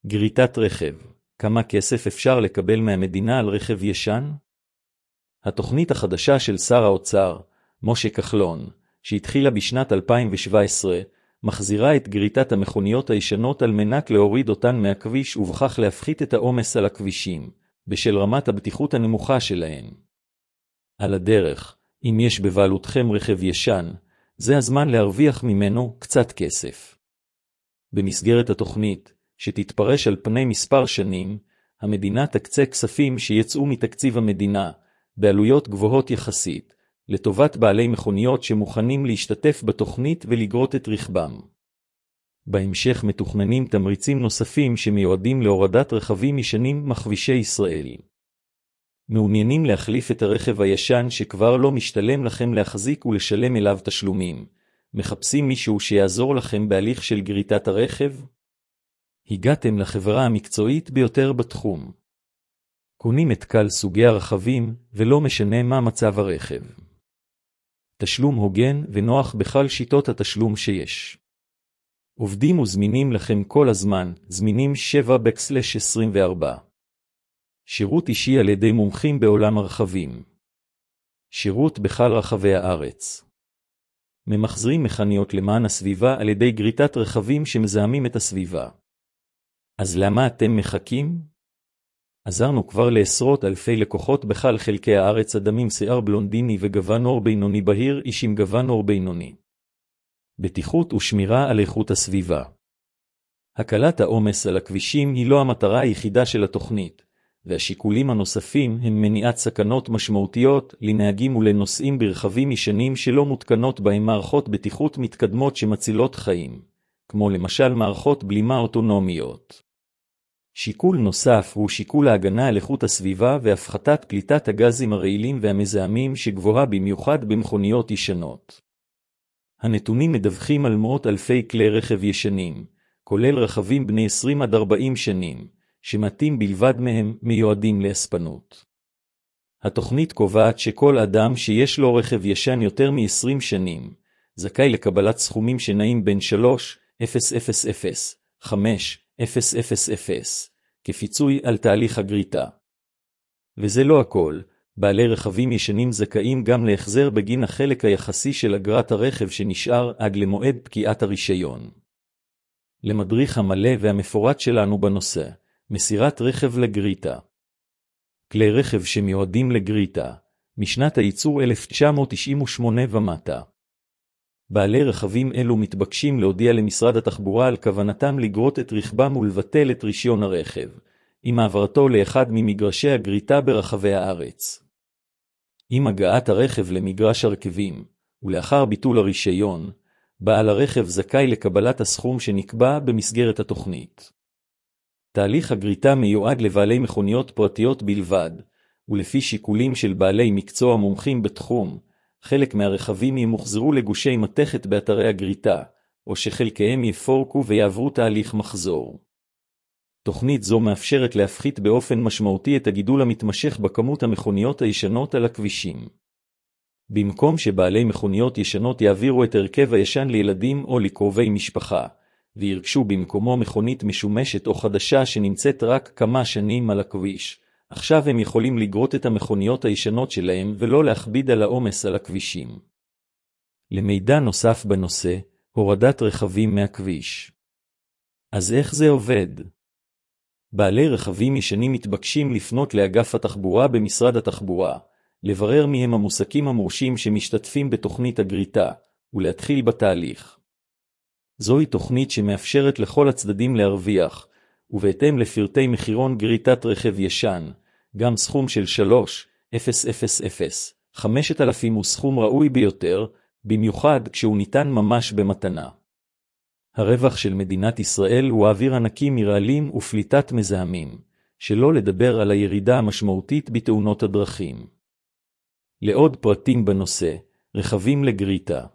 גריטת רכב. כמה כסף אפשר לקבל מהמדינה על רכב ישן? התוכנית החדשה של שר האוצר, משה כחלון, שהתחילה בשנת 2017, מחזירה את גריטת המכוניות הישנות על מנת להוריד אותן מהכביש ובכך להפחית את העומס על הכבישים, בשל רמת הבטיחות הנמוכה שלהן. על הדרך, אם יש בבעלותכם רכב ישן, זה הזמן להרוויח ממנו קצת כסף. במסגרת התוכנית, שתתפרש על פני מספר שנים, המדינה תקצה כספים שיצאו מתקציב המדינה, בעלויות גבוהות יחסית, לטובת בעלי מכוניות שמוכנים להשתתף בתוכנית ולגרות את רכבם. בהמשך מתוכננים תמריצים נוספים שמיועדים להורדת רכבים ישנים מכבישי ישראל. מעוניינים להחליף את הרכב הישן שכבר לא משתלם לכם להחזיק ולשלם אליו תשלומים. מחפשים מישהו שיעזור לכם בהליך של גריטת הרכב? הגעתם לחברה המקצועית ביותר בתחום. קונים את כל סוגי הרכבים ולא משנה מה מצב הרכב. תשלום הוגן ונוח בכל שיטות התשלום שיש. עובדים וזמינים לכם כל הזמן, זמינים 7/24. שירות אישי על ידי מומחים בעולם הרכבים. שירות בכל רחבי הארץ. ממחזרים מכניות למען הסביבה על ידי גריטת רכבים שמזהמים את הסביבה. אז למה אתם מחכים? עזרנו כבר לעשרות אלפי לקוחות בכל חלקי הארץ אדמים שיער בלונדיני וגוון עור בינוני בהיר איש עם גוון עור בינוני. בטיחות ושמירה על איכות הסביבה. הקלת העומס על הכבישים היא לא המטרה היחידה של התוכנית, והשיקולים הנוספים הם מניעת סכנות משמעותיות לנהגים ולנוסעים ברכבים ישנים שלא מותקנות בהם מערכות בטיחות מתקדמות שמצילות חיים, כמו למשל מערכות בלימה אוטונומיות. שיקול נוסף הוא שיקול ההגנה על איכות הסביבה והפחתת פליטת הגזים הרעילים והמזהמים שגבוהה במיוחד במכוניות ישנות. הנתונים מדווחים על מאות אלפי כלי רכב ישנים, כולל רכבים בני 20 עד 40 שנים, שמתים בלבד מהם מיועדים להספנות. התוכנית קובעת שכל אדם שיש לו רכב ישן יותר מ-20 שנים, זכאי לקבלת סכומים שנעים בין 3,000 5,000 כפיצוי על תהליך הגריטה. וזה לא הכל, בעלי רכבים ישנים זכאים גם להחזר בגין החלק היחסי של אגרת הרכב שנשאר עד למועד פקיעת הרישיון. למדריך המלא והמפורט שלנו בנושא, מסירת רכב לגריטה. כלי רכב שמיועדים לגריטה, משנת הייצור 1998 ומטה. בעלי רכבים אלו מתבקשים להודיע למשרד התחבורה על כוונתם לגרות את רכבם ולבטל את רישיון הרכב, עם העברתו לאחד ממגרשי הגריטה ברחבי הארץ. עם הגעת הרכב למגרש הרכבים, ולאחר ביטול הרישיון, בעל הרכב זכאי לקבלת הסכום שנקבע במסגרת התוכנית. תהליך הגריטה מיועד לבעלי מכוניות פרטיות בלבד, ולפי שיקולים של בעלי מקצוע מומחים בתחום, חלק מהרכבים ימוחזרו לגושי מתכת באתרי הגריטה, או שחלקיהם יפורקו ויעברו תהליך מחזור. תוכנית זו מאפשרת להפחית באופן משמעותי את הגידול המתמשך בכמות המכוניות הישנות על הכבישים. במקום שבעלי מכוניות ישנות יעבירו את הרכב הישן לילדים או לקרובי משפחה, וירכשו במקומו מכונית משומשת או חדשה שנמצאת רק כמה שנים על הכביש, עכשיו הם יכולים לגרות את המכוניות הישנות שלהם ולא להכביד על העומס על הכבישים. למידע נוסף בנושא, הורדת רכבים מהכביש. אז איך זה עובד? בעלי רכבים ישנים מתבקשים לפנות לאגף התחבורה במשרד התחבורה, לברר מהם המוסקים המורשים שמשתתפים בתוכנית הגריטה, ולהתחיל בתהליך. זוהי תוכנית שמאפשרת לכל הצדדים להרוויח, ובהתאם לפרטי מחירון גריטת רכב ישן, גם סכום של 3,500 הוא סכום ראוי ביותר, במיוחד כשהוא ניתן ממש במתנה. הרווח של מדינת ישראל הוא אוויר ענקי מרעלים ופליטת מזהמים, שלא לדבר על הירידה המשמעותית בתאונות הדרכים. לעוד פרטים בנושא, רכבים לגריטה.